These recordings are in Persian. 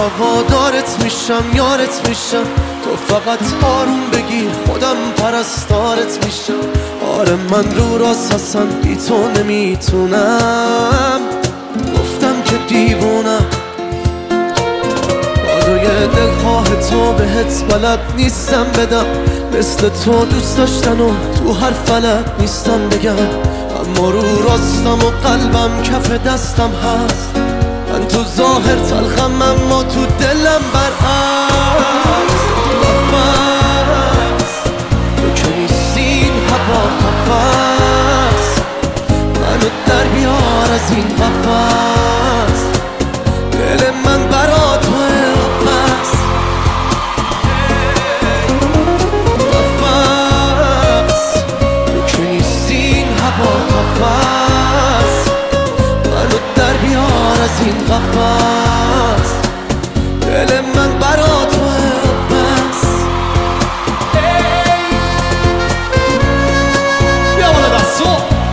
هوادارت میشم، یارت میشم، تو فقط آروم بگیر خودم پرستارت میشم. آره من رو راست اصلا بی تو نمیتونم، گفتم که دیوونم. بازوی دلخواه تو بهت بلد نیستم بدم، مثل تو دوست داشتن و تو هر فلک نیستم بگم. اما رو راستم و قلبم کف دستم هست، من تو ظاهر تلخم اما تو دلم برعکس. نفس تو که نیستی این هوا نفس، منو در بیار از این قفس. دل من برا توه بس. نفس تو که نیستی این هوا نفس، منو در بیار از این قفس. دل من برا توه بس. بیا بالا دستو.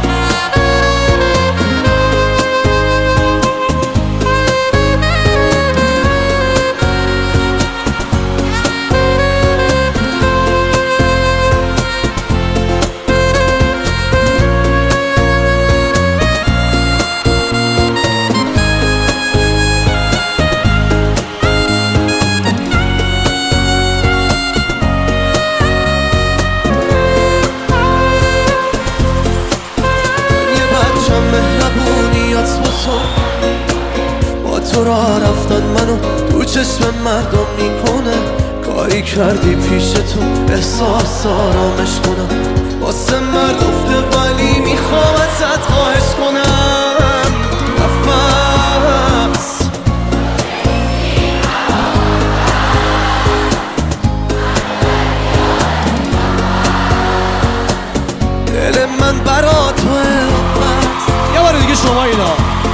با تو راه رفتن منو تو چشم مردم میکنه، کاری کردی پیش تو احساس آرامش کنم. واسه مرد افته ولی میخوام ازت خواهش کنم. نفس دل من برا توه بس. یه بار دیگه شما اینا.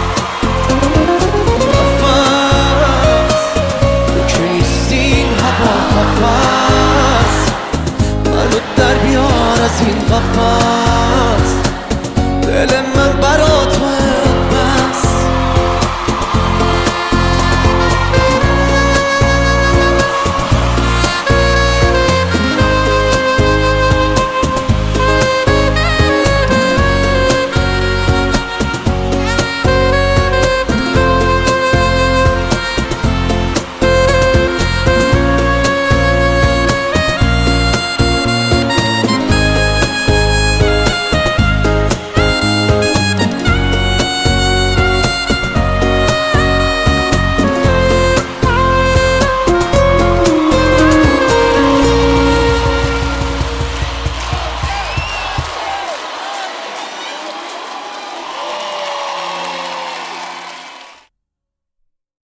منو در بیار از این قفس. دل من برا توه